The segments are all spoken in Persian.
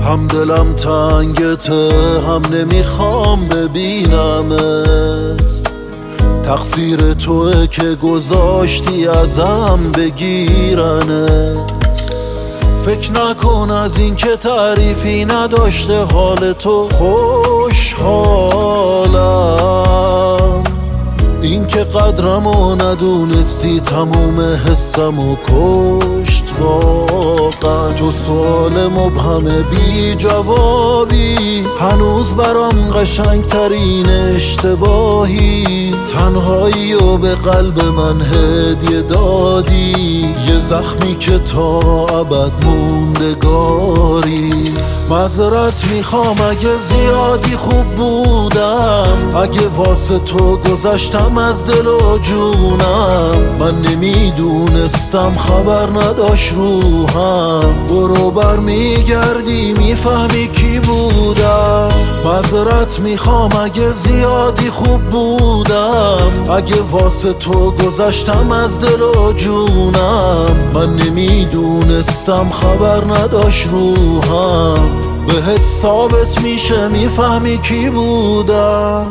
هم دلم تنگته هم نمیخوام ببینمت. تقصیر توه که گذاشتی ازم بگیرنت. فکر نکن از این که تعریفی نداشته حال تو خوشحالم. این که قدرمو ندونستی تموم حسمو کشت واقعا. تو سوال مبهم بی جوابی هنوز برام قشنگترین اشتباهی. تنهایی و به قلب من هدیه دادی، یه زخمی که تا ابد موندگاری. معذرت میخوام اگه زیادی خوب بودم، اگه واسه تو گذشتم از دل و جونم. من نمیدونستم خبر نداشت روحم، برو بر میگردی میفهمی کی بودم. معذرت میخوام اگه زیادی خوب بودم، اگه واسه تو گذشتم از دل و جونم. من نمیدونستم خبر نداشت روحم، بهت ثابت میشه میفهمی کی بودم.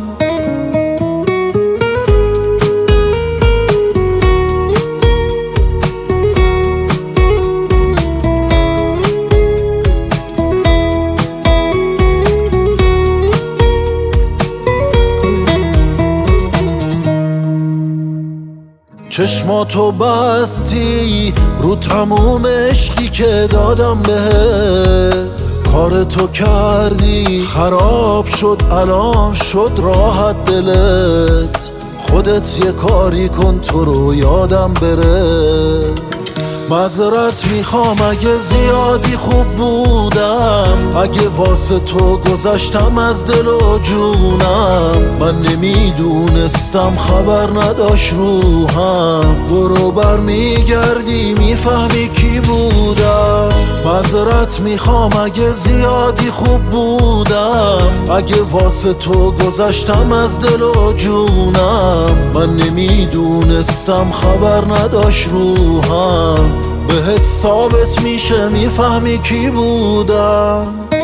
چشماتو بستی رو تموم عشقی که دادم بهت. کار تو کردی خراب شد الان شد راحت دلت. خودت یه کاری کن تو رو یادم بره. معذرت میخوام اگه زیادی خوب بودم، اگه واسه تو گذشتم از دل و جونم. من نمیدونستم خبر نداشت روحم، برو بر میگردی میفهمی کی بودم. معذرت میخوام اگه زیادی خوب بودم، اگه واسه تو گذشتم از دل و جونم. من نمیدونستم خبر نداشت روحم، بهت ثابت میشه میفهمی کی بودم.